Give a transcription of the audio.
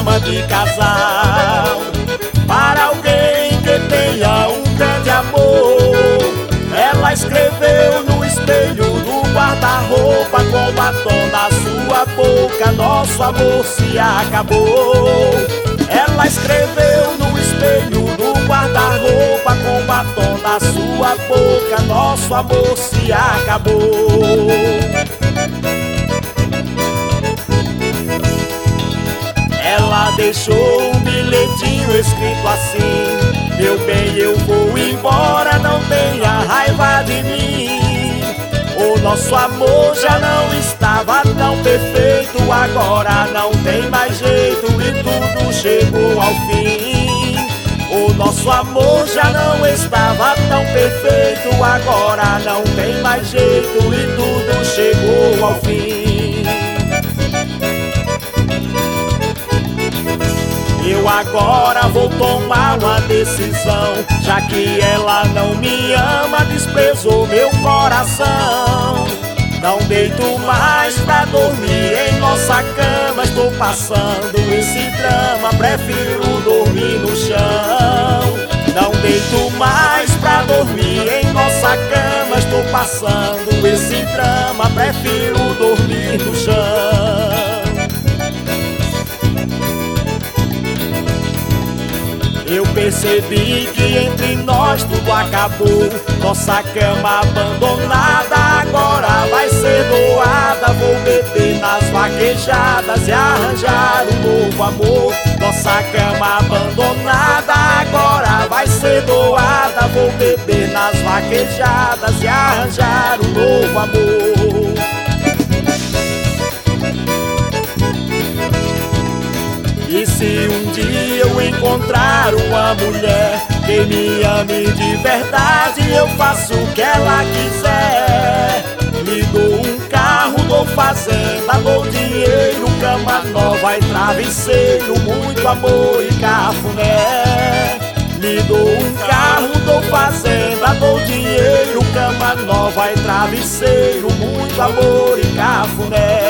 cama de casal. Para alguém que tenha um grande amor, ela escreveu no espelho do guarda-roupa, com batom na sua boca: nosso amor se acabou. Ela escreveu no espelho do guarda-roupa, com batom na sua boca: nosso amor se acabou. Ela deixou um bilhetinho escrito assim: meu bem, eu vou embora, não tenha raiva de mim. O nosso amor já não estava tão perfeito, agora não tem mais jeito e tudo chegou ao fim. O nosso amor já não estava tão perfeito, agora não tem mais jeito e tudo chegou ao fim. Eu agora vou tomar uma decisão, já que ela não me ama, desprezou meu coração. Não deito mais pra dormir em nossa cama, estou passando esse drama, prefiro dormir no chão. Não deito mais pra dormir em nossa cama, estou passando esse drama, prefiro dormir no chão. Eu percebi que entre nós tudo acabou, nossa cama abandonada agora vai ser doada. Vou beber nas vaquejadas e arranjar um novo amor. Nossa cama abandonada agora vai ser doada. Vou beber nas vaquejadas e arranjar um novo amor. E se um dia eu encontrar uma mulher que me ame de verdade, eu faço o que ela quiser. Lhe dou um carro, dou fazenda, dou dinheiro, cama nova e travesseiro, muito amor e cafuné. Lhe dou um carro, dou fazenda, dou dinheiro, cama nova e travesseiro, muito amor e cafuné.